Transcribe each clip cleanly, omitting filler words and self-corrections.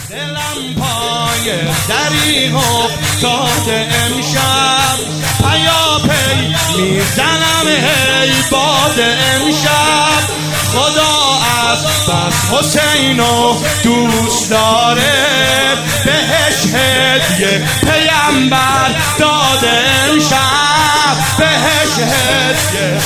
دلم پای دریغ افتاده امشب، پیاپی میزنم هی باد امشب. خدا از بس حسینو دوست داره، بهش هدیه پیامبر داده امشب، بهش هدیه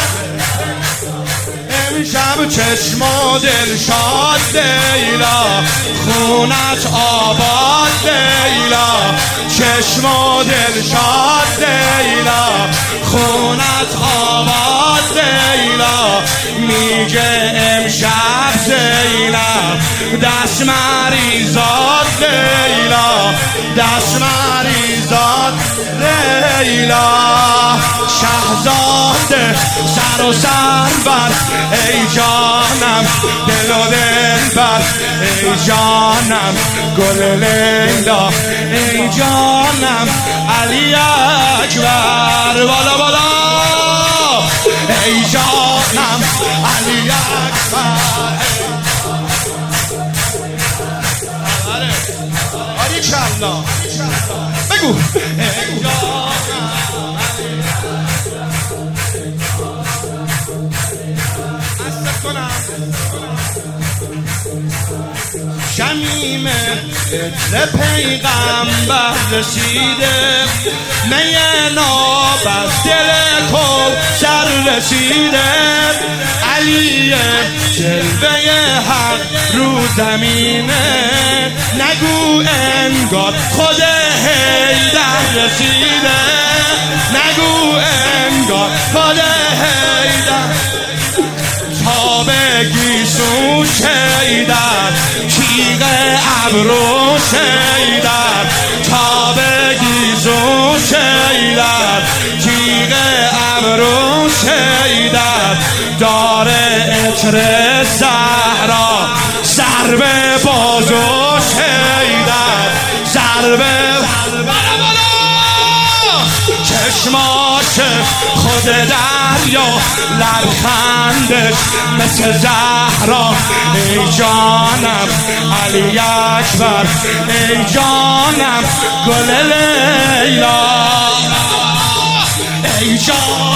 امشب. چشم و دل شاد لیلا، خونت آباد لیلا، چشم و دل شاد لیلا، خونت آباد لیلا. میگه امشب زینب دست مریزاد لیلا، دست مریزاد لیلا. شهزاده سر و سر بر، ای جانم دل و دل بر، ای جانم گل لیلا، ای جانم علی اکبر. بالا بالا ای جانم علی اکبر. آری کلا بگو ای جانم شمیم عطر پیغمبر رسیده، می ناب از دل کوثر رسیده. علی جلوه حق رو زمینه، نگو انگار خود حیدر رسیده، نگو انگار خود حیدر. تا بگی سو شیدر، تیغ ابرو شیدر، تا بگی سو شیدر، تیغ ابرو شیدر. داره عطر زهرا سر به بازو شیدر، سر به چشماش خود دریا، لبخندش مثل زهرا. ای جانم علی اکبر، ای جانم گل لیلا، ای جانم